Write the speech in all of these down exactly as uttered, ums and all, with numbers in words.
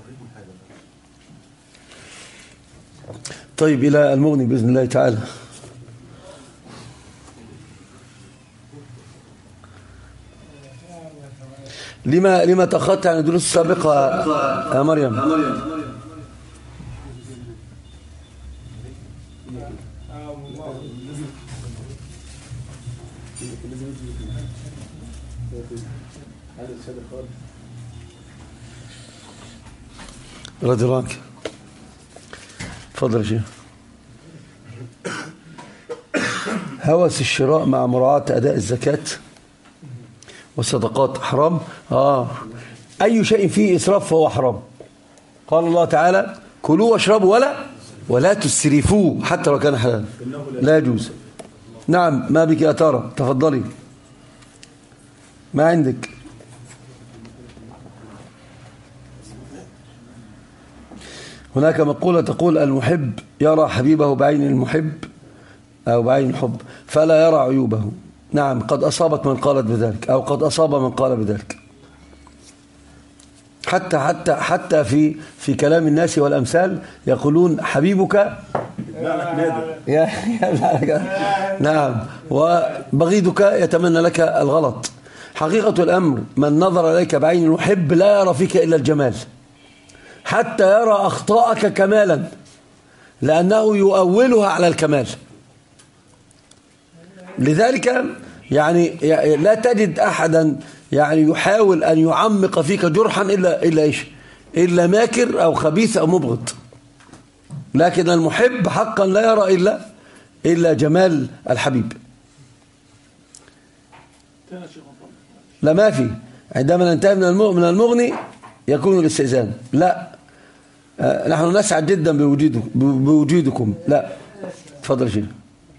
طيب إلى المغني بإذن الله تعالى. لما لما تأخرت عن الدروس السابقة يا مريم؟ رضي الله عنك. تفضل يا شيخ. هوس الشراء مع مراعاة أداء الزكاة والصدقات حرام. آه أي شيء فيه إسراف فهو حرام. قال الله تعالى كلوا واشربوا ولا ولا تسرفوا حتى لو كان حلال، لا يجوز. نعم، ما بك يا ترى؟ تفضلي. ما عندك؟ هناك مقولة تقول المحب يرى حبيبه بعين المحب أو بعين الحب فلا يرى عيوبه. نعم، قد أصابت من قالت بذلك أو قد أصاب من قال بذلك. حتى حتى حتى في في كلام الناس والأمثال يقولون حبيبك يا نعم وبغيضك يتمنى لك الغلط. حقيقة الأمر من نظر إليك بعين المحب لا يرى فيك إلا الجمال، حتى يرى أخطاءك كمالا لأنه يؤولها على الكمال. لذلك يعني لا تجد أحدا يعني يحاول أن يعمق فيك جرحا إلا إلا إيش؟ إلا ماكر أو خبيث أو مبغض. لكن المحب حقا لا يرى إلا إلا جمال الحبيب. لا، ما في. عندما ننتهي من المغني يكون الاستئذان. لا، نحن نسعد جدا بوجودكم بوجودكم لا، تفضل شيخ.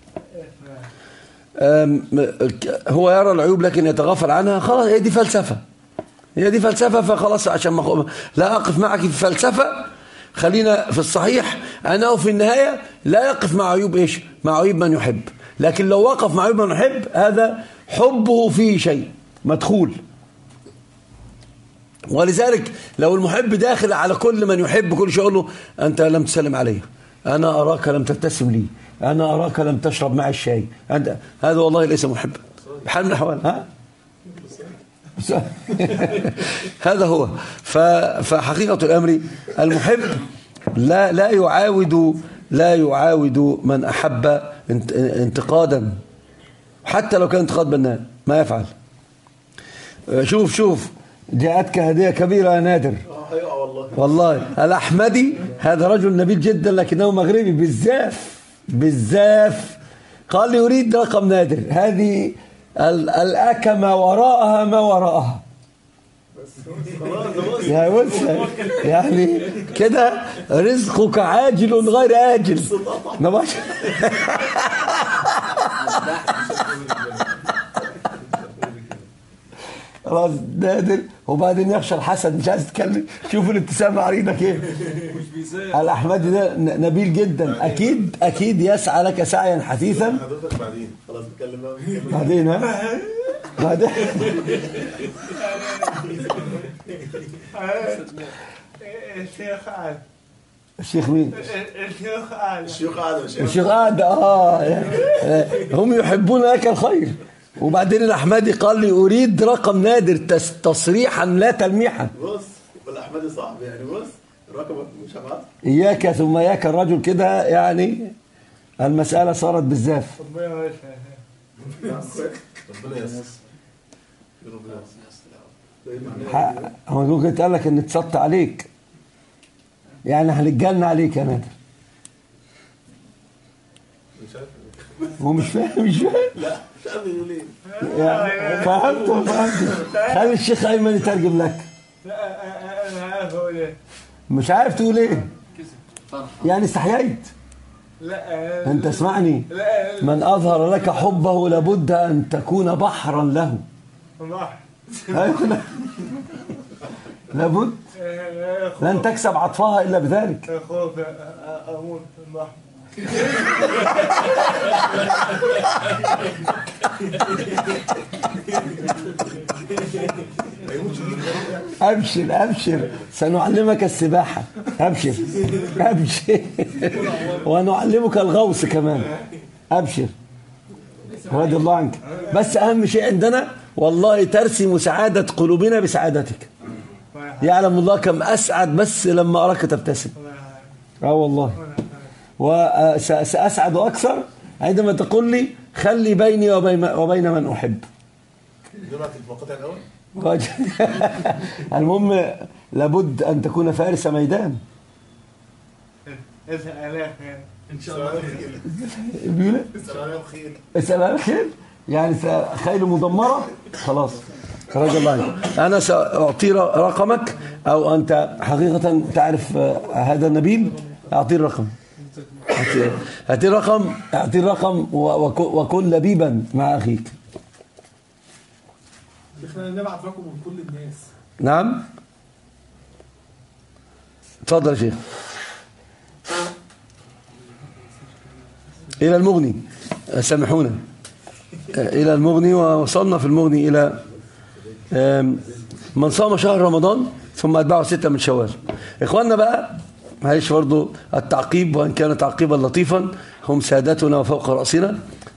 هو يرى العيوب لكن يتغافل عنها. خلاص، هي دي فلسفة، هي دي فلسفة. فخلاص عشان ما لا أقف معك في فلسفة، خلينا في الصحيح أنه في النهاية لا يقف مع عيوب إيش؟ مع عيوب من يحب. لكن لو وقف مع عيوب من يحب هذا حبه فيه شيء مدخول. ولذلك لو المحب داخل على كل من يحب كل شيء يقول له أنت لم تسلم علي، أنا أراك لم تبتسم لي، أنا أراك لم تشرب معي الشاي، أنت هذا والله ليس محب بحال من الأحوال. ها هذا هو. فحقيقة الأمر المحب لا لا يعاود لا يعاود من أحب انتقادا، حتى لو كان انتقاد بناء ما يفعل. شوف شوف جاءتك هدية كبيرة يا نادر. والله الأحمدي هذا رجل نبيل جدا لكنه مغربي بالزاف بالزاف. قال لي يريد رقم نادر. هذه الأكا ما وراءها ما وراءها يا وسع. يعني كده رزقك عاجل غير آجل. خلاص نادر. وبعدين يخشى الحسد مش عايز تتكلم. شوفوا الابتسامة عريضك ايه. الأحمدي ده نبيل جدا، أكيد أكيد يسعى لك سعيا حثيثا. بعدين خلاص نتكلم بعدين. ها بعدين الشيخ عاد. الشيخ مين؟ الشيخ عاد. الشيخ عاد. الشيخ عاد. اه هم يحبون لك الخير. وبعدين الأحمدي قال لي أريد رقم نادر تصريحا لا تلميحا. بص والأحمدي صاحبي يعني. بص رقمك مش هبعت. إياك ثم إياك الرجل كده يعني المسألة صارت بالزاف. ربنا يسر. هو ممكن تقول لك إن اتصدت عليك يعني هنتجنن عليك يا نادر. مش عارف. هو مش فاهم مش فاهم. لا مش عارف يقول ايه. فهمت فهمت. خلي الشيخ أيمن يترجم لك. لا انا عارف اقول ايه. مش عارف تقول ايه يعني استحييت. لا انت اسمعني. من اظهر لك حبه لابد ان تكون بحرا له. بحر. لابد لن تكسب عطفها الا بذلك. خوف اموت البحر. أبشر أبشر سنعلمك السباحة. أبشر أبشر ونعلمك الغوص كمان. أبشر رضي الله عنك. بس أهم شيء عندنا والله ترسم سعادة قلوبنا بسعادتك. يعلم الله كم أسعد بس لما أراك تبتسم. اه والله. وسأسعد أكثر عندما تقول لي خلي بيني وبين وبين من أحب. المهم لابد أن تكون فارس ميدان. اسأل عليها خير ان شاء الله بيقول اسال عليهم خير. اسأل على خير يعني خيل مدمرة خلاص. رضي الله عنك. أنا سأعطي رقمك أو أنت حقيقة تعرف هذا النبيل. أعطي الرقم. أعطي الرقم أعطي الرقم وكن لبيبا مع أخيك. احنا نبعت رقم من كل الناس. نعم تفضل يا شيخ. إلى المغني سامحونا. إلى المغني ووصلنا في المغني إلى من صام شهر رمضان ثم أتبعه ستة من شوال. إخواننا بقى معلش برضو التعقيب وإن كان تعقيبا لطيفا هم سادتنا وفوق رأسنا.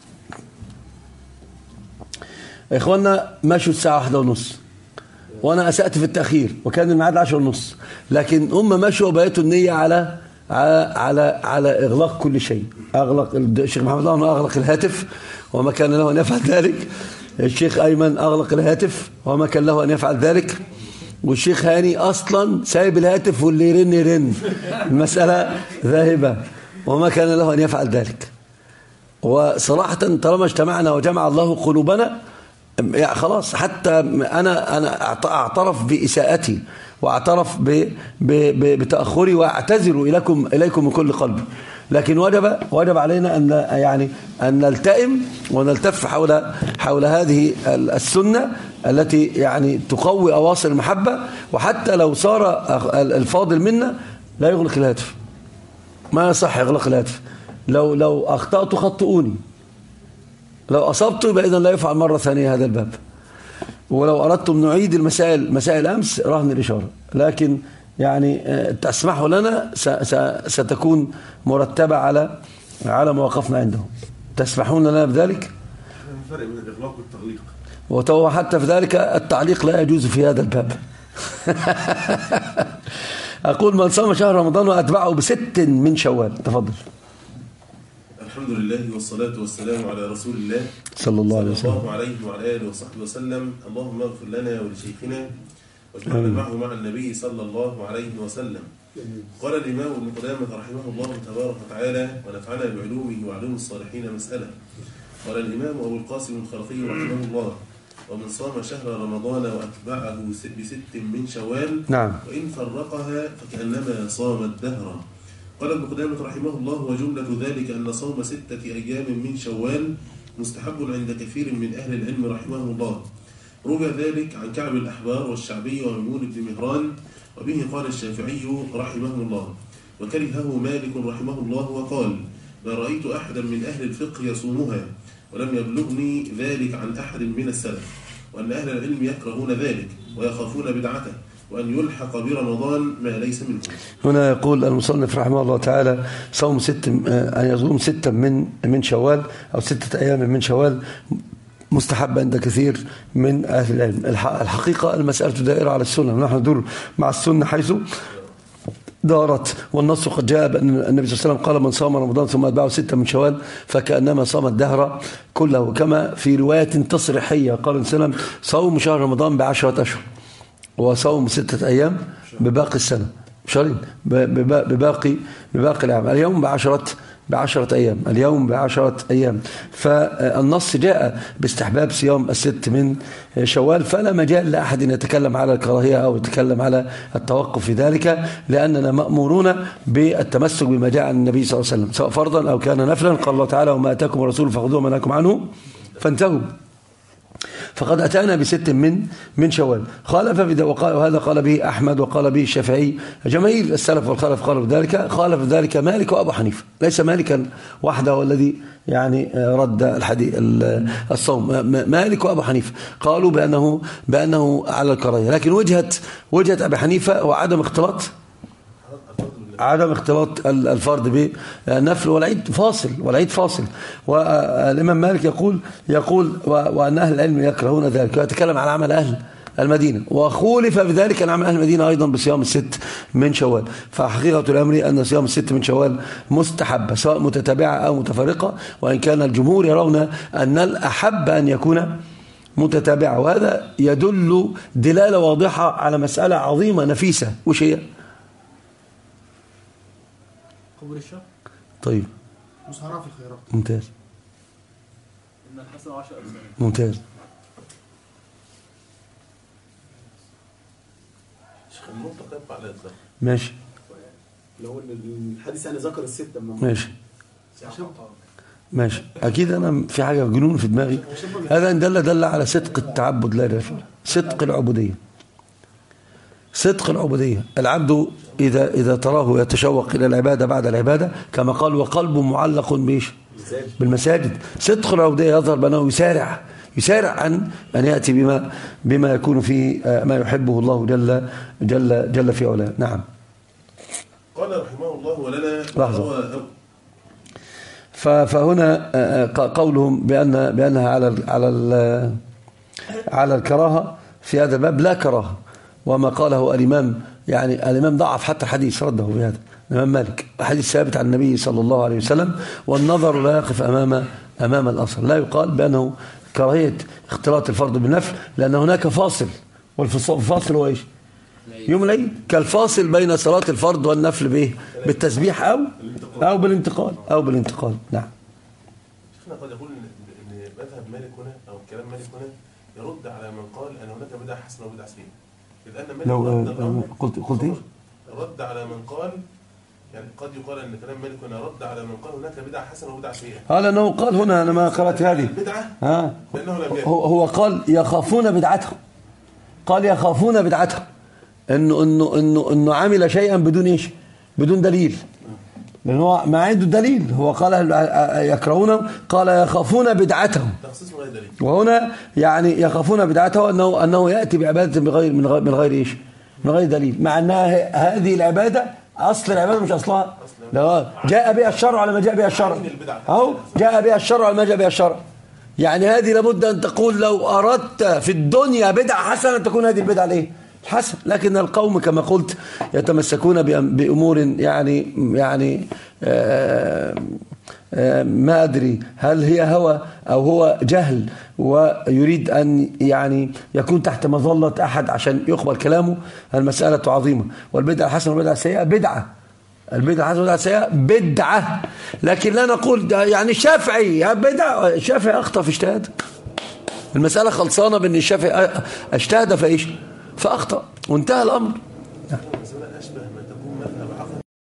إخواننا مشوا الساعة واحدة ونص وأنا أسأت في التأخير وكان الميعاد عشر ونص لكن هم مشوا وبقيتوا النية على على على, على إغلاق كل شيء. أغلق الشيخ محمد الله أغلق الهاتف وما كان له أن يفعل ذلك. الشيخ أيمن أغلق الهاتف وما كان له أن يفعل ذلك. والشيخ هاني أصلا سايب الهاتف واللي يرن يرن. المسألة ذاهبة وما كان له أن يفعل ذلك. وصراحة طالما اجتمعنا وجمع الله قلوبنا يعني خلاص. حتى أنا أنا أعترف بإساءتي واعترف ب ب ب بتأخري واعتذر إليكم إليكم من كل قلبي. لكن وجب وجب علينا أن يعني أن نلتئم ونلتف حول حول هذه السنة التي يعني تقوي أواصر المحبة. وحتى لو صار الفاضل منا لا يغلق الهاتف. ما يصح يغلق الهاتف. لو لو أخطأت خطئوني. لو أصبت يبقى إذن لا يفعل مرة ثانية هذا الباب. ولو أردتم نعيد المسائل مسائل أمس رهن الإشارة. لكن يعني تسمحوا لنا ستكون مرتبة على على مواقفنا عندهم. تسمحون لنا بذلك؟ الفرق بين الإغلاق والتغليق. وتو حتى في ذلك التعليق لا يجوز في هذا الباب. أقول من صام شهر رمضان وأتبعه بست من شوال. تفضل. الحمد لله والصلاة والسلام على رسول الله صلى الله عليه وسلم. صلى الله عليه وعلى آله وصحبه وسلم. اللهم اغفر لنا ولشيخنا واجمعنا معه مع النبي صلى الله عليه وسلم. قال الإمام ابن قدامة رحمه الله تبارك وتعالى ونفعنا بعلومه وعلوم الصالحين مسألة. قال الإمام أبو القاسم الخرقي رحمه الله ومن صام شهر رمضان وأتبعه بست من شوال نعم. وإن فرقها فكأنما صام الدهر. قال ابن قدامة رحمه الله وجملة ذلك أن صوم ستة أيام من شوال مستحب عند كثير من أهل العلم رحمه الله. روى ذلك عن كعب الأحبار والشعبي وميمون بن مهران وبه قال الشافعي رحمه الله وكرهه مالك رحمه الله وقال ما رأيت أحدا من أهل الفقه يصومها ولم يبلغني ذلك عن أحد من السلف وأن أهل العلم يكرهون ذلك ويخافون بدعته وأن يلحق برمضان ما ليس منه. هنا يقول المصنف رحمه الله تعالى صوم ست أن يصوم ستة من من شوال أو ستة أيام من شوال مستحب عند كثير من أهل العلم. الحقيقة المسألة دائرة على السنة ونحن ندور مع السنة حيث دارت. والنص قد جاء بأن النبي صلى الله عليه وسلم قال من صام رمضان ثم أتبعه ستة من شوال فكأنما صام الدهر كله. كما في رواية تصريحية قال النبي صلى الله عليه وسلم صوم شهر رمضان بعشرة أشهر وصوم ستة أيام بباقي السنة شهرين بباقي بباقي العام. اليوم بعشرة بعشرة أيام. اليوم بعشرة أيام. فالنص جاء باستحباب صيام الست من شوال فلا مجال لأحد يتكلم على الكراهية أو يتكلم على التوقف في ذلك لأننا مأمورون بالتمسك بما جاء عن النبي صلى الله عليه وسلم سواء فرضا أو كان نفلا. قال الله تعالى وما أتاكم الرسول فخذوه وما نهاكم عنه فانتهوا. فقد أتانا بست من من شوال. خالف وهذا قال به أحمد وقال به الشافعي، جماهير السلف والخلف قالوا بذلك. خالف ذلك مالك وأبو حنيفة، ليس مالكا وحده الذي يعني رد الحديث الصوم، مالك وأبو حنيفة قالوا بأنه بأنه على الكراهية. لكن وجهة وجهة أبي حنيفة هو عدم اختلاط عدم اختلاط الفرد بالنفل، والعيد فاصل والعيد فاصل. والإمام مالك يقول يقول وأن أهل العلم يكرهون ذلك، ويتكلم عن عمل أهل المدينة، وخولف بذلك عن عمل أهل المدينة أيضا بصيام الست من شوال. فحقيقة الأمر أن صيام الست من شوال مستحب سواء متتابعة أو متفرقة، وإن كان الجمهور يرون أن الأحب أن يكون متتابعة، وهذا يدل دلالة واضحة على مسألة عظيمة نفيسة. وش هي؟ قبول الشهر. طيب مسارعة في الخيرات. ممتاز. إن الحسن عشر أمثال. ممتاز. النقطة تبع على الإطلاق. ماشي. لو الحديث يعني ذكر الستة. ماشي. ماشي. أكيد أنا في حاجة جنون في دماغي. هذا إن دل دل على صدق التعبد، لا رفع صدق العبودية. صدق العبودية. العبد إذا إذا تراه يتشوق إلى العبادة بعد العبادة، كما قال وقلبه معلق بإيش؟ بالمساجد. صدق العبودية يظهر بأنه يسارع يسارع عن أن يأتي بما بما يكون فيه ما يحبه الله جل جل جل في علاه. نعم. قال رحمه الله ولنا لحظة. فهنا قولهم بأن بأنها على على على الكراهة في هذا الباب لا كراهة، وما قاله الإمام يعني الإمام ضعف حتى الحديث، رده بهذا الإمام مالك، حديث ثابت عن النبي صلى الله عليه وسلم، والنظر لا يقف أمام أمام الأصل. لا يقال بأنه كراهية اختلاط الفرض بالنفل، لأن هناك فاصل، والفاصل هو إيش؟ يوم العيد، كالفاصل بين صلاة الفرض والنفل بإيه؟ بالتسبيح أو أو بالانتقال أو بالانتقال. نعم. شيخنا قد يقول إن مذهب مالك هنا أو كلام مالك هنا يرد على من قال أن هناك بدعة حسنة وبدعة سيئة. إذ أن مالك لو قلت قلت إيه؟ رد على من قال، يعني قد يقال أن كلام مالك هنا رد على من قال هناك بدعة حسنة وبدعة سيئة. اه لأنه قال هنا، أنا ما قرأت هذه بدعة ها لأنه لم يكن. هو هو قال يخافون بدعتهم، قال يخافون بدعتهم، إنه إنه إنه إنه عمل شيئا بدون إيش؟ بدون دليل، لأنه هو ما عنده دليل. هو قال يكرهونه، قال يخافون بدعتهم، تخصيص من غير دليل. وهنا يعني يخافون بدعته أنه أنه يأتي بعبادة بغير من غير من غير إيش؟ من غير دليل، مع أنها هذه العبادة أصل العبادة مش أصلها، لا جاء بها الشرع على ما جاء بها الشرع، أو جاء بها الشرع على ما جاء بها الشرع. يعني هذه لابد أن تقول لو أردت في الدنيا بدعة حسنة تكون هذه البدعة ليه؟ حسن. لكن القوم كما قلت يتمسكون بأمور يعني يعني آآ آآ ما أدري هل هي هوى أو هو جهل، ويريد أن يعني يكون تحت مظلة أحد عشان يقبل كلامه. المسألة عظيمة. والبدعة الحسنة والبدعة السيئة بدعة، البدعة الحسنة والبدعة السيئة بدعة، لكن لا نقول يعني الشافعي بدعة. الشافعي أخطأ في اجتهاد، المسألة خلصانة بأن الشافعي اجتهد فإيش؟ فأخطأ وانتهى الأمر. المسألة أشبه ما تكون مذهب عقد،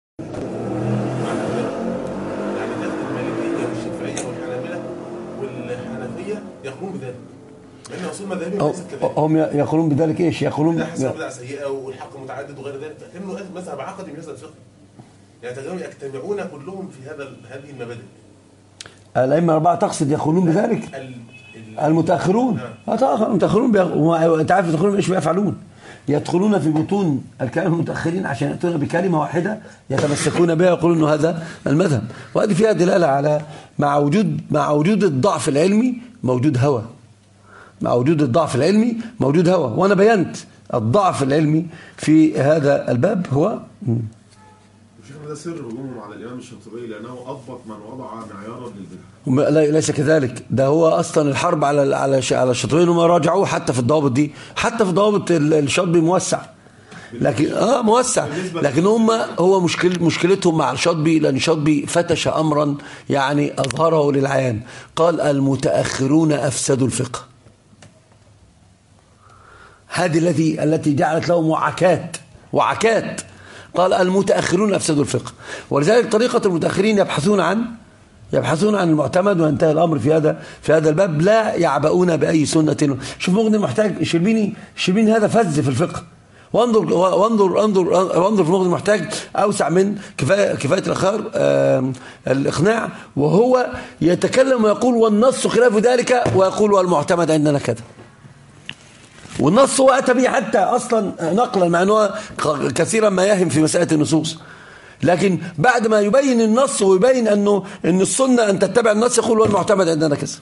يعني داخل المالكية والشافعية والحنابلة والحنفية يقولون بذلك، لأن أصول مذهبهم ليست كذلك. هم يقولون بذلك إيش؟ يقولون بدعة حسنة وبدعة سيئة والحق متعدد وغير ذلك، لكنه مذهب عقدي من مذهب فقهي، يعني يجتمعون كلهم في هذا هذه المبادئ. الأئمة الأربعة تقصد يقولون بذلك؟ ال المتأخرون. اه المتأخرون بيغ... انت عارف المتأخرون ايش بيفعلون؟ يدخلون في بطون الكلام المتأخرين عشان يأتون بكلمة واحدة يتمسكون بها ويقولون انه هذا المذهب. وهذه فيها دلالة على مع وجود مع وجود الضعف العلمي موجود هوى. مع وجود الضعف العلمي موجود هوى، وانا بينت الضعف العلمي في هذا الباب هو شيخنا ده سر هجومهم على الإمام الشاطبي، لأنه أضبط من وضع معيارا للبدع. ليس كذلك، ده هو أصلا الحرب على على على الشاطبي، انهم راجعوه حتى في الضوابط دي، حتى في ضوابط الشاطبي موسع، لكن اه موسع، لكن هم هو مشكل مشكلتهم مع الشاطبي، لأن الشاطبي فتش أمرا يعني أظهره للعيان، قال المتأخرون أفسدوا الفقه. هذه التي التي جعلت لهم وعكات وعكات قال المتأخرون أفسدوا الفقه. ولذلك طريقة المتأخرين يبحثون عن يبحثون عن المعتمد وينتهي الأمر في هذا في هذا الباب، لا يعبؤون بأي سنة. شوف مغني المحتاج الشربيني، الشربيني هذا فز في الفقه، وانظر وانظر انظر وانظر في مغني المحتاج أوسع من كفاية كفاية الأخار الإقناع، وهو يتكلم ويقول والنص خلاف ذلك، ويقول والمعتمد عندنا كذا، والنص هو أتى به حتى أصلا نقلا، مع أنه كثيرا ما يهم في مسألة النصوص، لكن بعد ما يبين النص ويبين أنه أن السنة أن تتبع النص يقول والمعتمد عندنا كذا.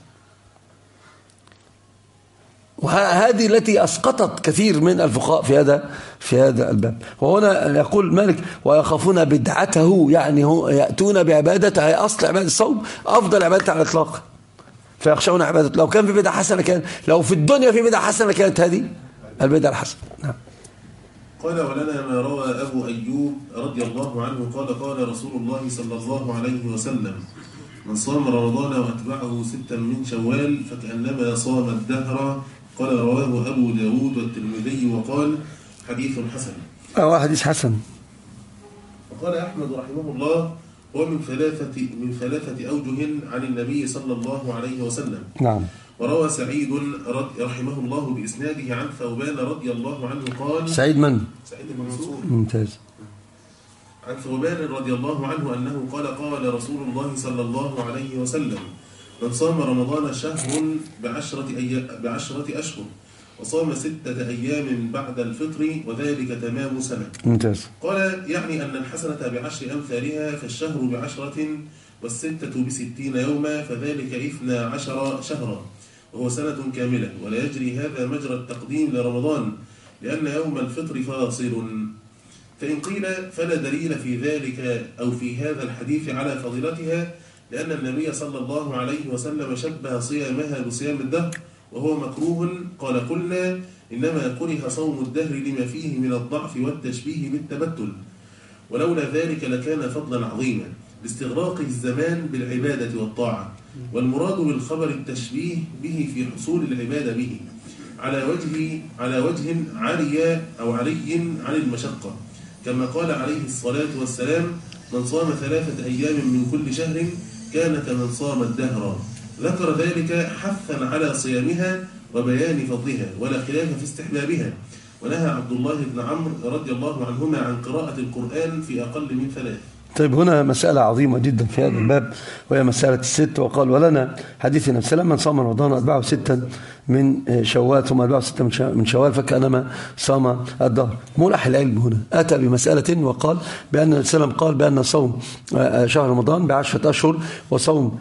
وهذه التي أسقطت كثير من الفقهاء في هذا في هذا الباب. وهنا يقول مالك ويخافون بدعته، يعني هو يأتون بعبادته، هي أصل عبادة الصوم أفضل عبادة على الإطلاق، فيخشون عبادته. لو كان في بدعة حسنة كان، لو في الدنيا في بدعة حسنة كانت هذه البدعة الحسنة. نعم. قال ولنا ما روى أبو أيوب رضي الله عنه قال قال رسول الله صلى الله عليه وسلم من صام رمضان وأتبعه ستا من شوال فكأنما صام الدهر. قال رواه أبو داود والترمذي وقال حديث حسن. أو حديث حسن. وقال أحمد رحمه الله هو من ثلاثة من ثلاثة أوجه عن النبي صلى الله عليه وسلم. نعم. وروى سعيد رحمه الله بإسناده عن ثوبان رضي الله عنه قال سعيد من؟ سعيد المنصور. ممتاز. عن ثوبان رضي الله عنه أنه قال قال رسول الله صلى الله عليه وسلم من صام رمضان شهر بعشرة, أي... بعشرة أشهر وصام ستة أيام بعد الفطر وذلك تمام سنة. ممتاز. قال يعني أن الحسنة بعشر أمثالها، فالشهر بعشرة والستة بستين يوما، فذلك إثنى عشر شهرا وهو سنة كاملة. ولا يجري هذا مجرى التقديم لرمضان لأن يوم الفطر فاصل. فإن قيل فلا دليل في ذلك أو في هذا الحديث على فضيلتها، لأن النبي صلى الله عليه وسلم شبه صيامها بصيام الدهر وهو مكروه. قال قلنا إنما كره صوم الدهر لما فيه من الضعف والتشبيه بالتبتل، ولولا ذلك لكان فضلا عظيما لاستغراق الزمان بالعبادة والطاعة. والمراد بالخبر التشبيه به في حصول العبادة به على وجه على وجه عالي أو علي عن المشقة، كما قال عليه الصلاة والسلام من صام ثلاثة أيام من كل شهر كان كمن صام الدهر. ذكر ذلك حثا على صيامها وبيان فضلها ولا خلاف في استحبابها. ونهى عبد الله بن عمرو رضي الله عنهما عن قراءة القرآن في أقل من ثلاث. طيب هنا مسألة عظيمة جدا في هذا الباب، وهي مسألة الست. وقال ولنا حديث النبي صلى الله عليه وسلم من صام رمضان وأتبعه ستا من شوال ثم أتبعه ستا من شوال فكأنما صام الدهر. ملح العلم هنا أتى بمسألة وقال بأن النبي صلى الله عليه وسلم قال بأن صوم شهر رمضان بعشرة أشهر وصوم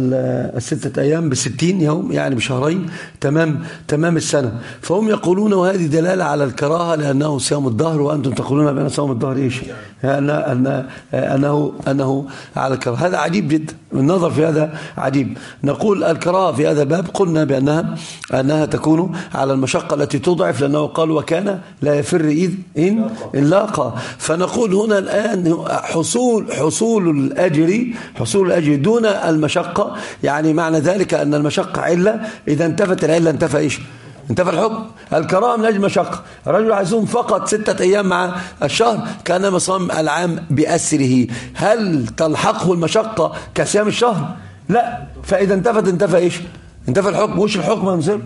الستة أيام بستين يوم، يعني بشهرين تمام تمام السنة. فهم يقولون وهذه دلالة على الكراهة لأنه صيام الدهر، وأنتم تقولون بأن صوم الدهر إيش؟ أن أن أنه أنه على الكراهة. هذا عجيب جدا، النظر في هذا عجيب. نقول الكراهة في هذا الباب قلنا بأنها أنها تكون على المشقة التي تضعف، لأنه قال وكان لا يفر إذ إن إن لاقى. فنقول هنا الآن حصول حصول الأجر حصول الأجر دون المشقة، يعني معنى ذلك أن المشقة علة، إذا انتفت العلة انتفى إيش؟ انتفى الحكم. الكراهة من أجل المشقة، الرجل يصوم فقط ستة أيام مع الشهر كأنما صام العام بأسره، هل تلحقه المشقة كصيام الشهر؟ لا. فإذا انتفت انتفى إيش؟ انتفى الحكم. وش الحكم المصير؟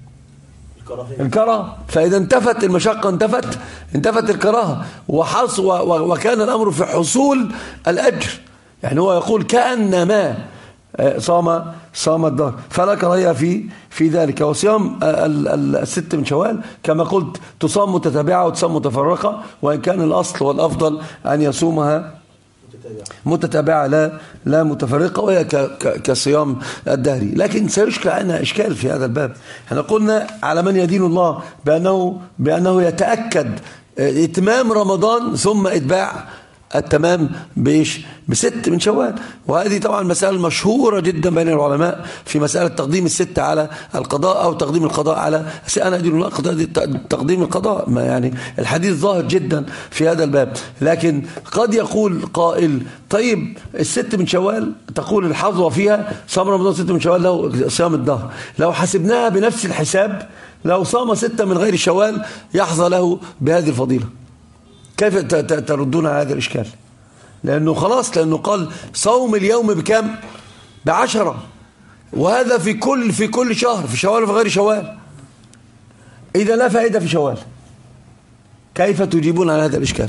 الكراهة. فإذا انتفت المشقة انتفت انتفت الكراهة، وحص وكان الأمر في حصول الأجر. يعني هو يقول كأنما صام صام الدهر، فلا كراهية في في ذلك. وصيام الست من شوال كما قلت تصام متتابعة وتصام متفرقة، وإن كان الأصل والأفضل أن يصومها متتابعة لا لا متفرقة، وهي كصيام الدهري. لكن سيشكل عنا إشكال في هذا الباب. احنا قلنا على من يدين الله بأنه بأنه يتأكد إتمام رمضان ثم إتباع التمام بإيش؟ بست من شوال. وهذه طبعا مسألة مشهورة جدا بين العلماء في مسألة تقديم الست على القضاء أو تقديم القضاء على أنا أدين الله تقديم القضاء. ما يعني الحديث ظاهر جدا في هذا الباب. لكن قد يقول قائل طيب الست من شوال تقول الحظوة فيها صام رمضان ست من شوال له صيام الدهر، لو حسبناها بنفس الحساب لو صام ستة من غير شوال يحظى له بهذه الفضيلة. كيف تردون على هذا الإشكال؟ لأنه خلاص، لأنه قال صوم اليوم بكم؟ بعشرة، وهذا في كل في كل شهر، في شوال وفي غير شوال. إذا لا فائدة في شوال، كيف تجيبون على هذا الإشكال؟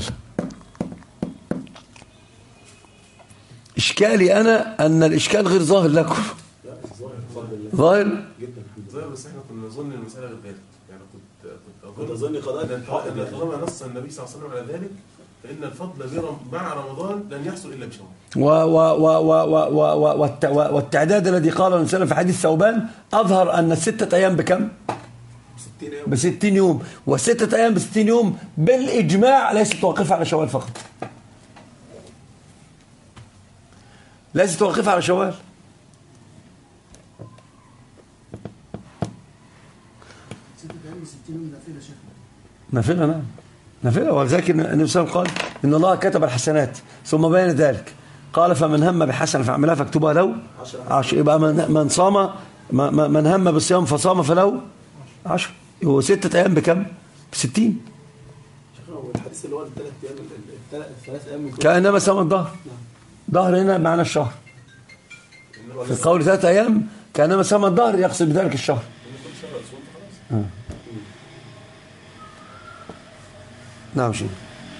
إشكالي أنا أن الإشكال غير ظاهر لكم. ظاهر جدا ظاهر، بس احنا كنا نظن المسألة غير ذلك. يعني كنت كنت كنت أظن قضاء أن طالما نص النبي صلى الله عليه وسلم على ذلك فإن الفضل مع رمضان لن يحصل إلا بشوال. و و و و و و و والتعداد الذي قاله النبي صلى الله عليه وسلم في حديث ثوبان أظهر أن الستة أيام بكم؟ بستين يوم. وستة أيام بستين يوم بالإجماع ليست واقفة على شوال فقط، ليست واقفة على شوال. ستة أيام بستين يوم نافلة شيخ. نافلة نعم، نافلة. ولذلك النبي صلى الله عليه وسلم قال إن الله كتب الحسنات ثم بين ذلك قال فمن هم بحسنة فعملها فاكتبها له عشر. يبقى من من صام من هم بالصيام فصام فله عشر. هو ستة أيام بكم؟ بستين. الحديث اللي هو الثلاث أيام الثلاث أيام كأنما صام الظهر. ظهر هنا معنى الشهر. في القول ثلاثة أيام كأنما صام الظهر يقصد بذلك الشهر. آه. نعم شيء.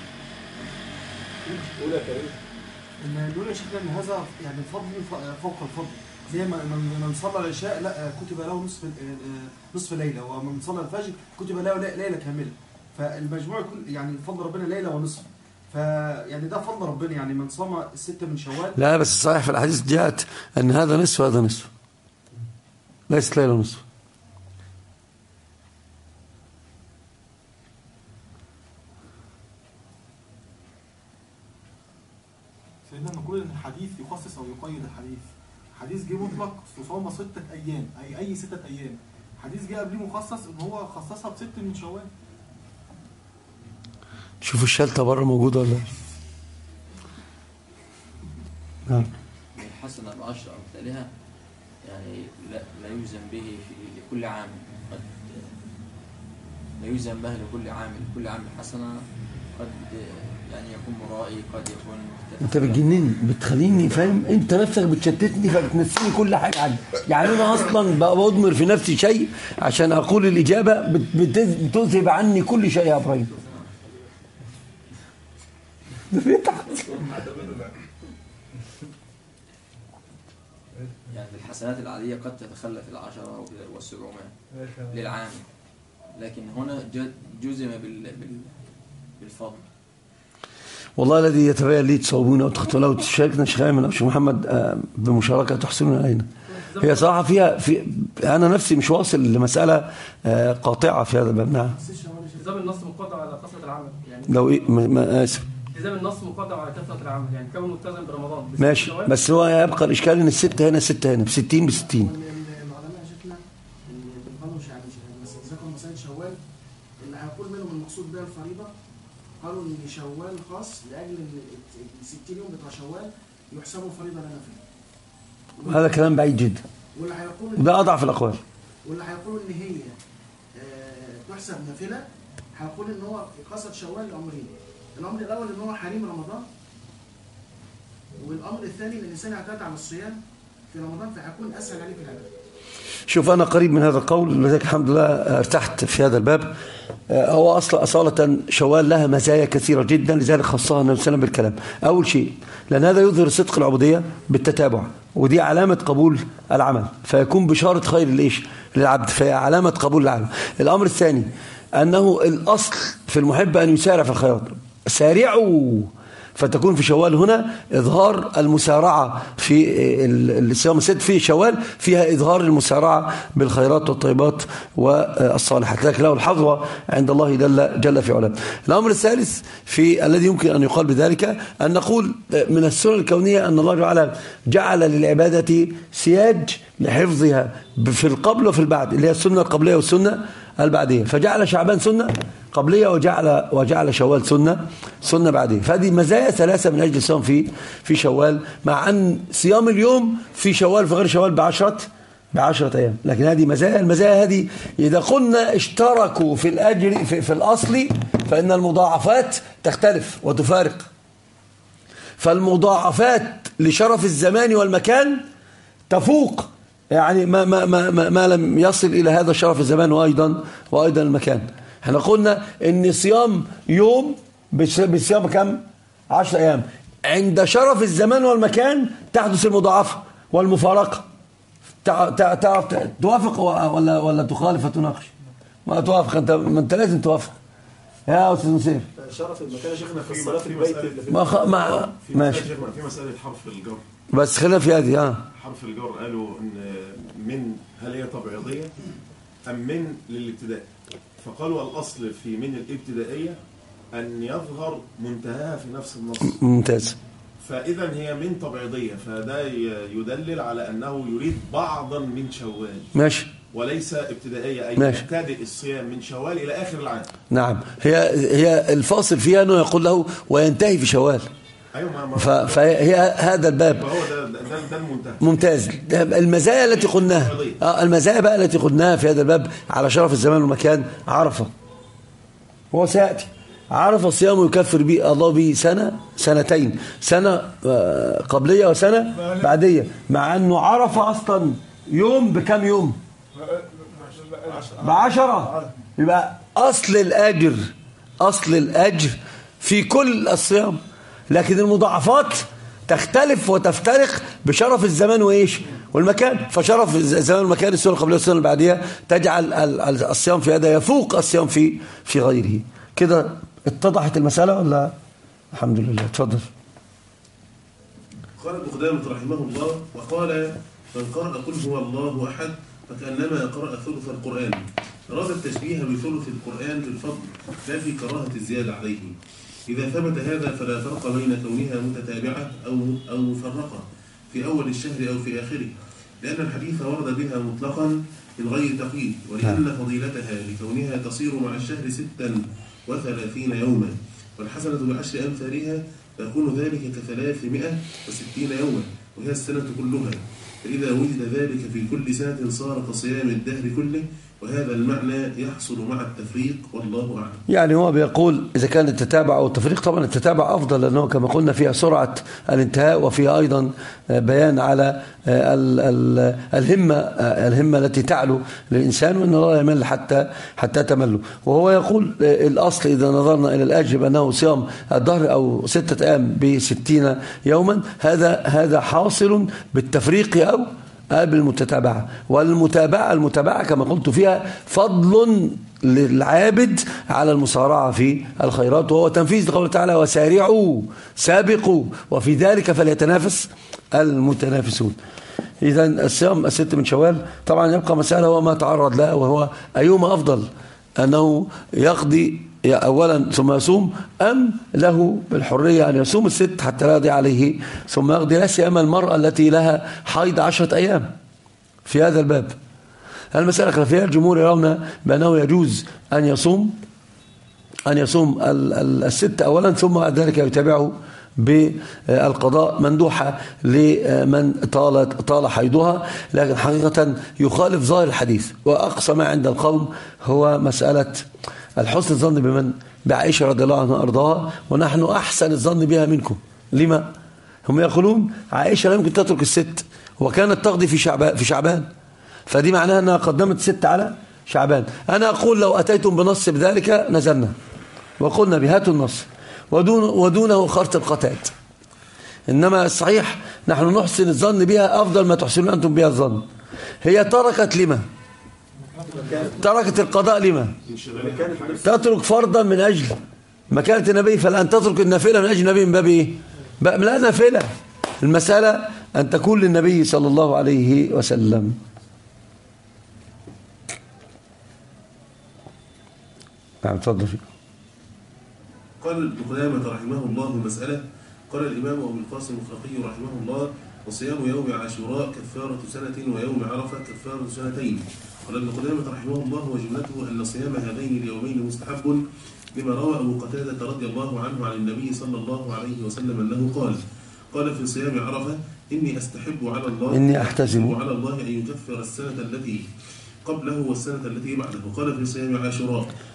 قول يا كريم. ان دون شك ان هذا يعني الفضل فوق الفضل، زي ما من صلى العشاء لا كتب له نصف نصف ليله، ومن صلى الفجر كتب له ليله كامله. فالمجموع كل يعني فضل ربنا ليله ونصف، فيعني ده فضل ربنا. يعني من صام الستة من شوال. لا بس صحيح في الحديث جاءت ان هذا نصف وهذا نصف، ليست ليله ونصف. سيدنا نقول ان الحديث يخصص او يقيد الحديث. حديث جه مطلق صوم ستة ايام، اي اي ستة ايام. حديث جه قبليه مخصص ان هو خصصها بست من شوال. شوفوا الشلته بره موجوده ولا لا؟ الحسنه بعشر امثالها، يعني لا لا يلزم به في لكل عام، قد لا يلزم به لكل عام، لكل عام حسنه، قد يعني يكون مرائي، قد يكون انت بتجنني، بتخليني فاهم، انت نفسك بتشتتني فبتنسيني كل حاجه عني. يعني انا اصلا بقى بضمر في نفسي شيء عشان اقول الاجابه، بتذهب عني كل شيء يا ابراهيم. يعني الحسنات العاديه قد تتخلف العشره والسبعمائة للعام، لكن هنا جزم بالفضل. والله الذي يتبين لي تصوبون او تخطئون او تشاركنا شيخ ايمن او شيخ محمد بمشاركه تحسنون علينا. هي صراحه فيها في انا نفسي مش واصل لمساله قاطعه في هذا الباب. نعم. التزام النص مقدم على كثره العمل، يعني لو ايه ما اسف. التزام النص مقدم على كثره العمل، يعني كونه ملتزم برمضان ماشي، بس هو يبقى الاشكال ان السته هنا سته هنا بستين بستين. العلماء شكلنا قالوا يعني بس ذكروا مثلا شوال اللي هيقول منهم المقصود بها الفريضه، قالوا ان شوال خاص لاجل ان ال ستين يوم بتاع شوال يحسبوا فريضه لنا فيه. هذا كلام بعيد جدا، واللي هيقول ده اضعف الاقوال. واللي هيقول ان هي آه تحسب نافله هيقول ان هو قصد شوال لامرين. الامر الاول ان هو حريم رمضان، والامر الثاني ان الانسان اعتاد على الصيام في رمضان فهيكون اسهل عليه في العباده. شوف أنا قريب من هذا القول، لذلك الحمد لله ارتحت في هذا الباب. هو أصلا أصالة شوال لها مزايا كثيرة جدا، لذلك خصها النبي صلى الله عليه وسلم بالكلام. أول شيء لأن هذا يظهر صدق العبودية بالتتابع، ودي علامة قبول العمل، فيكون بشارة خير لإيش للعبد، فهي علامة قبول العمل. الأمر الثاني أنه الأصل في المحب أن يسارع في الخيرات، سارعوا، فتكون في شوال هنا إظهار المسارعة في الصيام الست في شوال فيها إظهار المسارعة بالخيرات والطيبات والصالحات، لكن له الحظوة عند الله جل, جل في علاه. الأمر الثالث في الذي يمكن أن يقال بذلك أن نقول من السنن الكونية أن الله تعالى جعل للعبادة سياج لحفظها في القبل وفي البعد، اللي هي السنة القبلية والسنة البعدية، فجعل شعبان سنة قبلية وجعل وجعل شوال سنة سنة بعدية. فهذه مزايا ثلاثة من أجل الصيام في في شوال، مع أن صيام اليوم في شوال في غير شوال بعشرة بعشرة أيام، لكن هذه مزايا. المزايا هذه إذا قلنا اشتركوا في الأجر في, في الأصل فإن المضاعفات تختلف وتفارق، فالمضاعفات لشرف الزمان والمكان تفوق يعني ما, ما, ما, ما, ما لم يصل إلى هذا الشرف الزمان وأيضا وأيضا المكان. احنا قلنا ان صيام يوم بصيام كم؟ عشر أيام. عند شرف الزمان والمكان تحدث المضاعفة والمفارقة. تعرف توافق ولا ولا تخالف وتناقش؟ ما توافق انت، ما انت لازم توافق يا استاذ نصير. شرف المكان يا شيخنا في الصلاه في البيت ما خ... ما ماشي في مساله حرف الجر، بس خلينا في هذه. اه حرف الجر قالوا ان من هل هي تبعيضيه ام من للابتداء؟ فقالوا الاصل في من الابتدائيه ان يظهر منتهاها في نفس النص. ممتاز. فاذا هي من تبعيضيه، فده يدلل على انه يريد بعضا من شوال. ماشي. وليس ابتدائيه، اي يبتدئ الصيام من شوال الى اخر العام. نعم. هي هي الفاصل فيها انه يقول له وينتهي في شوال. ايوه ما فهي هذا الباب. هو ده ده, ده المنتهى. ممتاز. المزايا التي قلناها اه المزايا بقى التي قلناها في هذا الباب على شرف الزمان والمكان. عرفه هو سياتي عرفه صيامه يكفر به الله به سنه سنتين، سنه قبليه وسنه بعديه، مع انه عرفه اصلا يوم بكم يوم؟ بعشرة. يبقى اصل الاجر اصل الاجر في كل الصيام، لكن المضاعفات تختلف وتفترق بشرف الزمان وايش والمكان. فشرف الزمان والمكان السنه القبليه والسنه اللي بعديها تجعل الصيام في هذا يفوق الصيام في في غيره. كده اتضحت المساله ولا؟ الحمد لله. اتفضل. قال ابن قدامة رحمه الله: وقال من قرأ قل هو الله أحد فكأنما قرأ ثلث القرآن. أراد التشبيه بثلث القرآن في الفضل لا في كراهة الزيادة عليه. إذا ثبت هذا فلا فرق بين كونها متتابعة أو أو مفرقة في أول الشهر أو في آخره، لأن الحديث ورد بها مطلقا من غير تقييد، ولأن فضيلتها لكونها تصير مع الشهر ستا وثلاثين يوما، والحسنة بعشر أمثالها فيكون ذلك كثلاثمائة وستين يوما وهي السنة كلها. فإذا وجد ذلك في كل سنة صار كصيام الدهر كله، وهذا المعنى يحصل مع التفريق والله أعلم. يعني هو بيقول إذا كان التتابع أو التفريق، طبعا التتابع أفضل لأنه كما قلنا فيها سرعة الانتهاء وفيها أيضا بيان على الهمة الهمة التي تعلو للإنسان وأن الله يمل حتى حتى تمله. وهو يقول الأصل إذا نظرنا إلى الأجر بأنه صيام الدهر أو ستة أيام بستين يوما، هذا هذا حاصل بالتفريق أو بالمتتابعة. والمتابعة المتابعة كما قلت فيها فضل للعابد على المسارعة في الخيرات، وهو تنفيذ لقوله تعالى وسارعوا سابقوا وفي ذلك فليتنافس المتنافسون. إذا الصيام الست من شوال طبعا يبقى مسألة هو ما تعرض لها، وهو أيهما أفضل، أنه يقضي أولا ثم يصوم، أم له بالحرية أن يصوم الست حتى لا يضيع عليه ثم يقضي، لا سيما المرأة التي لها حيض عشرة أيام. في هذا الباب المسألة خلافية. الجمهور يرون بأنه يجوز أن يصوم أن يصوم الست أولا ثم بعد ذلك يتابعه بالقضاء مندوحة لمن طال طال حيضها، لكن حقيقة يخالف ظاهر الحديث. وأقصى ما عند القوم هو مسألة الحسن الظن بمن؟ بعائشة رضي الله عنها أرضاها، ونحن أحسن الظن بها منكم. لما؟ هم يقولون عائشة لا يمكن تترك الست وكانت تقضي في شعبان في شعبان فدي معناها أنها قدمت الست على شعبان. أنا أقول لو أتيتم بنص بذلك نزلنا وقلنا بهاتوا النص ودون ودونه خرط القتات. إنما الصحيح نحن نحسن الظن بها أفضل ما تحسنون أنتم بها الظن. هي تركت لما؟ تركت القضاء لما؟ تترك فرضا من أجل مكانة النبي، فالآن تترك النافلة من أجل النبي من باب إيه؟ لا نافلة. المسألة أن تكون للنبي صلى الله عليه وسلم. نعم تفضل فيه. قال ابن قدامة رحمه الله مسألة. قال الإمام أبو القاسم الخرقي رحمه الله: وصيام يوم عاشوراء كفارة سنة ويوم عرفة كفارة سنتين. قال ابن قدامة رحمه الله: وجملته أن صيام هذين اليومين مستحب، لما روى أبو قتادة رضي الله عنه عن النبي صلى الله عليه وسلم أنه قال: قال في صيام عرفة: إني أستحب على الله إني أحتسب على الله أن يكفر السنة التي قبله والسنة التي بعده. وقال في صيام عاشوراء: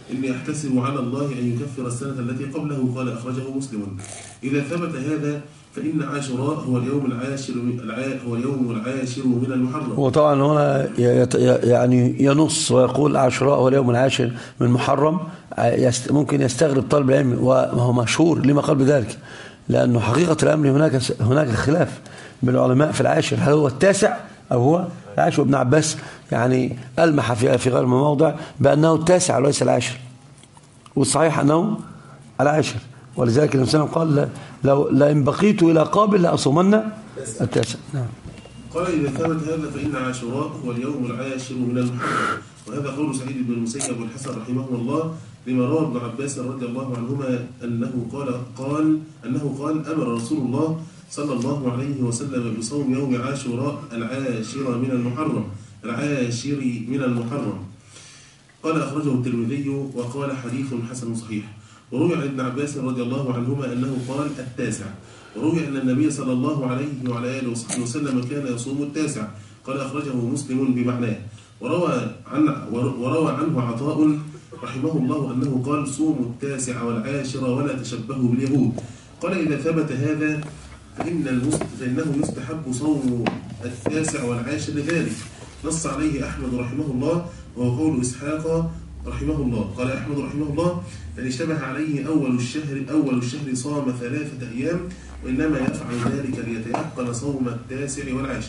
إني أحتسب على الله أن يكفر السنة التي قبله. قال أخرجه مسلم. إذا ثبت هذا فإن عاشوراء هو اليوم العاشر هو اليوم العاشر من المحرم. وطبعا هنا يعني ينص ويقول عاشوراء هو اليوم العاشر من المحرم، ممكن يستغرب طالب العلم وهو مشهور لما قال بذلك، لأنه حقيقة الأمر هناك هناك خلاف بين العلماء في العاشر، هل هو التاسع أو هو العاشر. ابن عباس يعني ألمح في غير موضع بأنه التاسع وليس العاشر، والصحيح أنه العاشر، ولذلك النبي صلى الله عليه وسلم قال لو لئن بقيت إلى قابل لأصومن التاسع. نعم. قال إذا ثبت هذا فإن عاشوراء هو اليوم العاشر من المحرم. وهذا قول سعيد بن المسيب والحسن رحمه الله لما روى ابن عباس رضي الله عنهما أنه قال قال أنه قال أمر رسول الله صلى الله عليه وسلم بصوم يوم عاشوراء العاشر من المحرم العاشر من المحرم. قال أخرجه الترمذي وقال حديث حسن صحيح. وروي عن ابن عباس رضي الله عنهما أنه قال التاسع. وروي أن النبي صلى الله عليه وعلى آله وصحبه وسلم كان يصوم التاسع. قال أخرجه مسلم بمعناه. وروى عن وروى عنه عطاء رحمه الله أنه قال صوموا التاسع والعاشر ولا تشبهوا باليهود. قال إذا ثبت هذا فإن فإنه يستحب صوم التاسع والعاشر لذلك. نص عليه أحمد رحمه الله وهو قول إسحاق رحمه الله. قال أحمد رحمه الله فإن اشتبه عليه أول الشهر أول الشهر صام ثلاثة أيام، وإنما يفعل ذلك ليتيقن صوم التاسع والعاشر.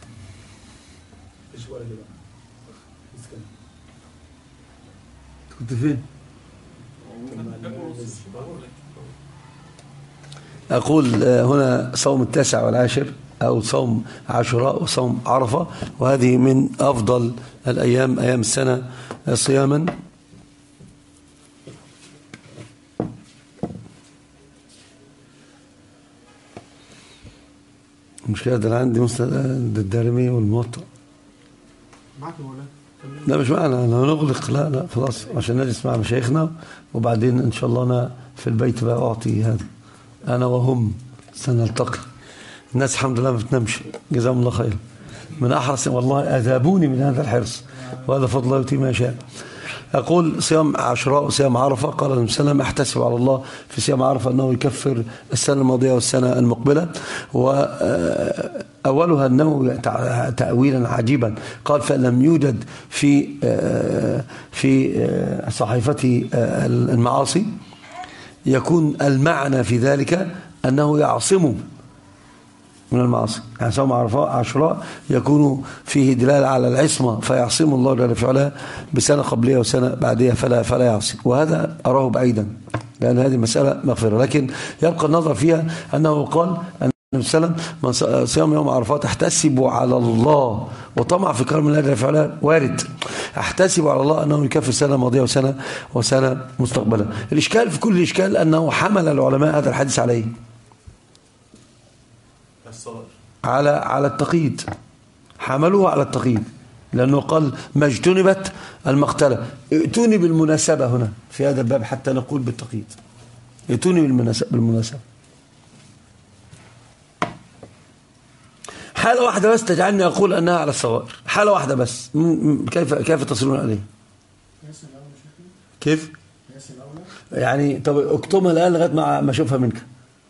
كنت فين؟ أقول هنا صوم التاسع والعاشر أو صوم عاشوراء وصوم عرفة، وهذه من أفضل الأيام أيام السنة صياما. المشكلة ده عندي مسند الدارمي والموطأ. معك ولا لا مش معنا، أنا نغلق. لا لا خلاص عشان نجلس مع مشايخنا، وبعدين إن شاء الله أنا في البيت بقى أعطي هذا أنا وهم سنلتقي. الناس الحمد لله ما بتنامش، جزاهم الله خير، من أحرص والله أذابوني من هذا الحرص، وهذا فضل الله يؤتيه ما يشاء. أقول صيام عاشوراء وصيام عرفة. قال النبي صلى الله عليه وسلم احتسب على الله في صيام عرفة أنه يكفر السنة الماضية والسنة المقبلة، وأولها أنه تأويلا عجيبا قال فإن لم يوجد في في صحيفة المعاصي يكون المعنى في ذلك أنه يعصمه من المعاصي. يعني صوم عاشوراء يكون فيه دلالة على العصمة، فيعصم الله جل وعلا بسنة قبلية وسنة بعدية فلا فلا يعصي، وهذا أراه بعيدا لأن هذه مسألة مغفرة. لكن يبقى النظر فيها أنه قال أن النبي صلى الله عليه وسلم صيام يوم عرفات احتسب على الله، وطمع في كرم الله جل وعلا وارد، احتسب على الله أنه يكفر سنة ماضية وسنة وسنة مستقبلة. الإشكال في كل الإشكال أنه حمل العلماء هذا الحديث عليه على على التقييد، حملوه على التقييد، لأنه قال ما اجتنبت المقتلة. ائتوني بالمناسبة هنا في هذا الباب حتى نقول بالتقييد، ائتوني بالمناسبة. حالة واحدة بس تجعلني أقول أنها على الصوائر، حالة واحدة بس. كيف كيف تصلون عليه؟ كيف؟ يعني طب اكتمها الآن لغاية ما ما أشوفها منك.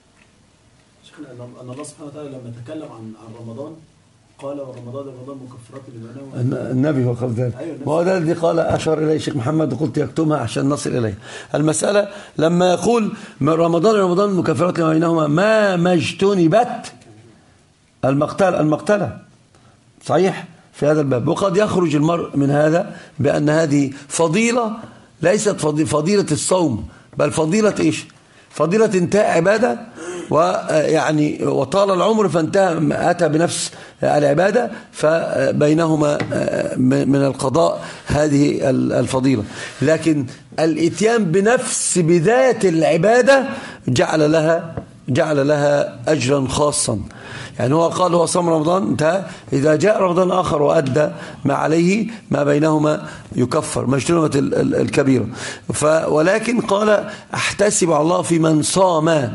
أن الله سبحانه وتعالى لما تكلم عن عن رمضان قال ورمضان رمضان مكفرات لما نوى. النبي هو قال ذلك. أيوة ما هو ده الذي قال أشار إليه الشيخ محمد وقلت يكتمها عشان نصل إليه. المسألة لما يقول من رمضان رمضان مكفرات لما بينهما ما ما اجتنبت المقتل المقتلة صحيح في هذا الباب. وقد يخرج المرء من هذا بأن هذه فضيلة ليست فضيلة الصوم، بل فضيلة إيش؟ فضيلة انتهاء عبادة، ويعني وطال العمر فانتهى أتى بنفس العبادة، فبينهما من القضاء هذه الفضيلة. لكن الاتيان بنفس بذات العبادة جعل لها جعل لها أجرا خاصا. يعني هو قال هو صام رمضان انتهى، إذا جاء رمضان آخر وأدى ما عليه ما بينهما يكفر ما اجتنبت الكبيرة. ولكن قال احتسب على الله في من صام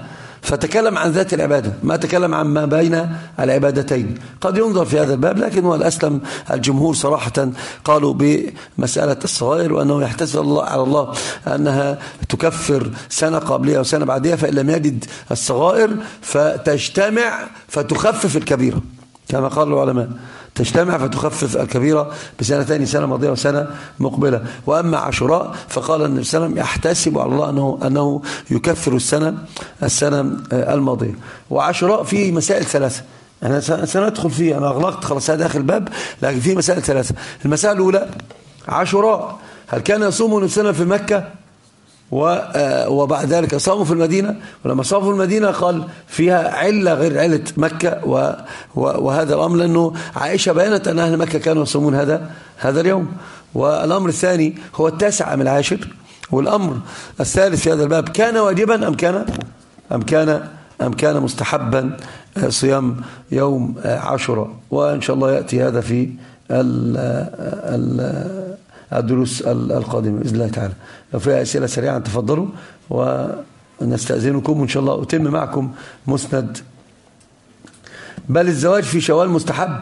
فتكلم عن ذات العبادة، ما تكلم عن ما بين العبادتين. قد ينظر في هذا الباب، لكن هو الأسلم الجمهور صراحة قالوا بمسألة الصغائر، وأنه يحتسب الله على الله أنها تكفر سنة قبلها وسنة بعدها، فإن لم يجد الصغائر فتجتمع فتخفف الكبيرة كما قال العلماء، تجتمع فتخفف الكبيرة بسنتين، سنة ماضية وسنة مقبلة. وأما عاشوراء فقال النبي صلى الله عليه وسلم يحتسب على الله أنه, أنه يكفر السنة السنة الماضية. وعاشوراء فيه مسائل ثلاثة، أنا سندخل فيه، أنا أغلقت خلاص هذا داخل الباب، لكن فيه مسائل ثلاثة. المسألة الأولى عاشوراء هل كان يصوم النبي صلى الله عليه وسلم في مكة وبعد ذلك صاموا في المدينة؟ ولما صاموا في المدينة قال فيها علة غير علة مكة، وهذا الأمر لأنه عائشة بيانت أن أهل مكة كانوا يصومون هذا هذا اليوم. والأمر الثاني هو التاسع من العاشر. والأمر الثالث في هذا الباب كان واجبا أم كان أم كان أم كان مستحبا صيام يوم عاشوراء. وإن شاء الله يأتي هذا في ال ال الدروس القادمة بإذن الله تعالى. لو فيها أسئلة سريعة تفضلوا، ونستأذنكم وإن شاء الله أتم معكم مسند. بل الزواج في شوال مستحب،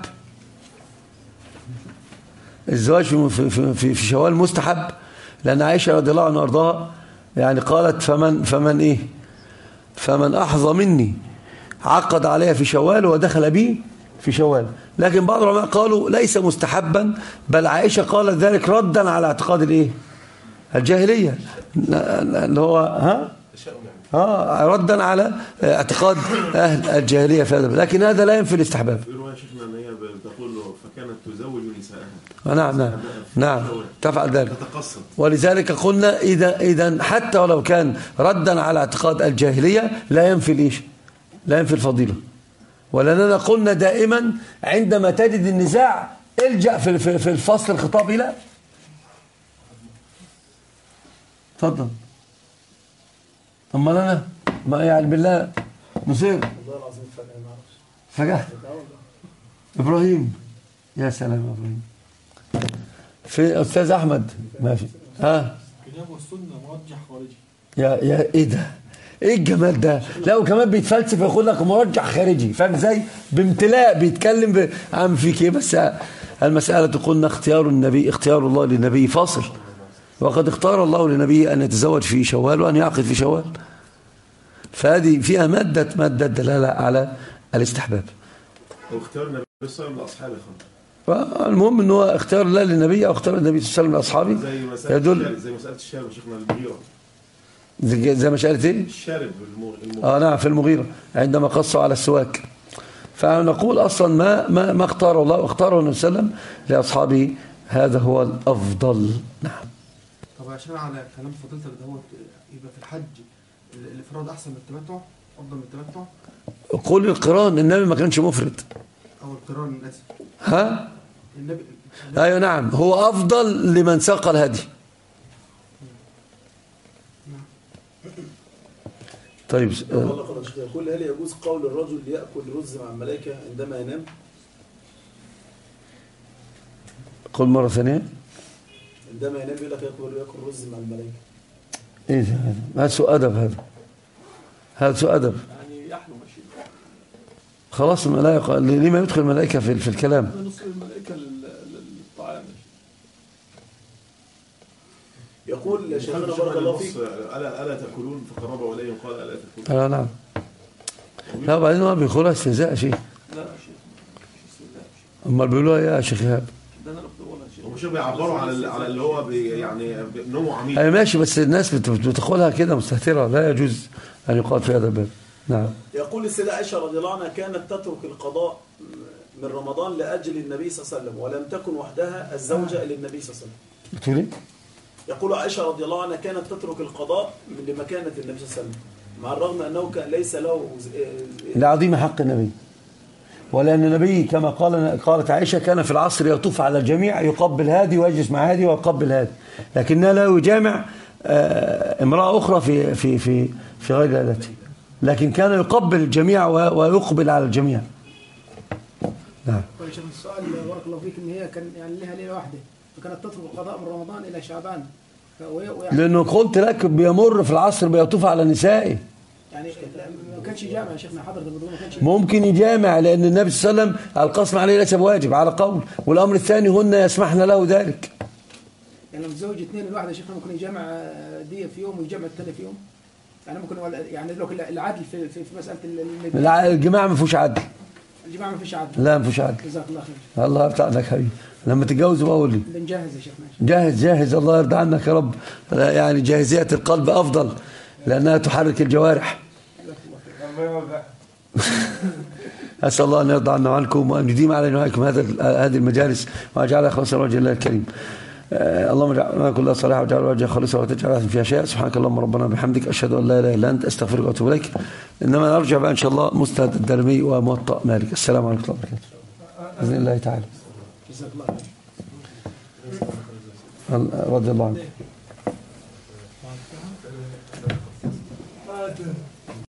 الزواج في, في, في, في شوال مستحب، لأن عائشة رضي الله عنها وأرضاها يعني قالت فمن فمن إيه فمن أحظى مني عقد عليها في شوال ودخل بي في شوال. لكن بعض العلماء قالوا ليس مستحبا، بل عائشة قالت ذلك ردا على اعتقاد الايه الجاهلية، اللي هو ها ها ردا على اعتقاد اهل الجاهلية في هذا. لكن هذا لا ينفي الاستحباب. شفنا ان هي بتقول له فكانت تزوج نساءها. نعم نعم نعم تفعل ذلك. تتقصد. ولذلك قلنا اذا اذا حتى ولو كان ردا على اعتقاد الجاهلية لا ينفي الايش لا ينفي الفضيلة. ولأننا قلنا دائما عندما تجد النزاع الجأ في في الفصل الخطاب إلى تفضل. أما أنا ما يعني بالله نصير والله العظيم فجأة ما أعرفش فجأة إبراهيم. يا سلام إبراهيم. في أستاذ أحمد ما في ها كتاب والسنة مرجح خارجي. يا يا إيه ده ايه الجمال ده؟ لا وكمان بيتفلسف ويقول لك مرجح خارجي، فاهم ازاي؟ بامتلاء بيتكلم ب... عم فيك ايه. بس المسألة قلنا اختيار النبي، اختيار الله للنبي فاصل، وقد اختار الله للنبي ان يتزوج في شوال وان يعقد في شوال، فهذه فيها مادة مادة دلالة على الاستحباب. واختيار النبي صلى الله عليه وسلم لاصحابه. المهم ان هو اختيار الله للنبي او اختيار النبي صلى الله عليه وسلم لاصحابه. زي مسألة يدل زي مسألة الشارب شيخنا المغيرة. زي ما شالت ايه؟ الشارب المغيرة. اه نعم في المغيرة عندما قصوا على السواك. فنقول اصلا ما ما ما اختار الله واختاره النبي صلى الله عليه وسلم لاصحابه هذا هو الافضل. نعم. طب عشان على كلام فضيلتك دوت يبقى في الحج الافراد احسن من التمتع، افضل من التمتع؟ قول القران، النبي ما كانش مفرد. او القران للاسف. ها؟ النبي ايوه نعم هو افضل لمن ساق الهدي. طيب يقول هل يجوز قول الرجل يأكل رز مع الملائكة عندما ينام؟ قل مرة ثانية. عندما ينام يقول لك يأكل يأكل رز مع الملائكة. ايه ده هذا؟ هذا سوء أدب، هذا هذا سوء أدب. يعني يحلو ماشي. خلاص الملائكة لما يدخل الملائكة في في الكلام؟ نص الملائكة للطعام. يقول شيخنا بارك الله فيك ألا ألا تأكلون فقربوا إليهم قال ألا تأكلون. آه نعم. لا وبعدين ما بيقولها استهزاء شيء. لا شيخ استهزاء. أمال بيقولوها يا شيخ إيهاب؟ ده أنا اللي بقولها شيخ. هم شو بيعبروا على على اللي هو بي يعني نوع عميق. أي ماشي، بس الناس بتقولها كده مستهترة، لا يجوز أن يقال في هذا الباب. نعم. يقول السيدة عائشة رضي الله عنها كانت تترك القضاء من رمضان لأجل النبي صلى الله عليه وسلم، ولم تكن وحدها الزوجة للنبي صلى الله عليه وسلم. بتقولي؟ يقول عائشة رضي الله عنها كانت تترك القضاء لمكانة النبي صلى الله عليه وسلم، مع الرغم أنه كان ليس له لعظيم حق النبي، ولأن النبي كما قال قالت عائشة كان في العصر يطوف على الجميع يقبل هذه ويجلس مع هذه ويقبل هذه، لكنه لا يجامع امرأة أخرى في في في في غير ليلته، لكن كان يقبل الجميع ويقبل على الجميع. نعم. طيب شيخ السؤال بارك الله فيك ان هي كان يعني لها ليله واحده فكانت تترك القضاء من رمضان الى شعبان. لأنه قلت لك بيمر في العصر بيطوف على نسائه يعني لا، ما كانش جامع يا شيخنا حضرتك بتقول ما كانش ممكن يجامع، لأن النبي صلى الله عليه وسلم القسم عليه ليس بواجب على قول، والأمر الثاني هن يسمحن له ذلك. يعني لو متزوج اثنين الواحد يا شيخنا ممكن يجمع دي في يوم ويجمع الثاني في يوم، يعني ممكن يعني لو العدل في في, في مساله ال- الجماعة ما فيهوش عدل. الجماعه ما فيش عدل. لا ما فيهوش عدل. جزاك الله خير. الله يرضى عنك حبيبي، لما تتجوز بقول لي بنجهز يا شيخنا. جاهز جاهز، الله يرضى عنك يا رب. يعني جاهزية القلب أفضل لأنها تحرك الجوارح. أسأل الله أن يرضى عنا وعنكم وأن يديم علينا وعليكم هذا هذه المجالس وأجعلها خالصا وجه الله الكريم. آه اللهم اجعلنا كلها صالحة واجعل وجهها خالصا وتجعل فيها شيئا. سبحانك اللهم ربنا بحمدك أشهد أن لا إله إلا أنت أستغفرك وأتوب إليك. إنما نرجع بقى إن شاء الله مستند الدرمي وموطأ مالك. السلام عليكم ورحمة الله وبركاته بإذن الله تعالى. جزاك الله رضي الله عنك.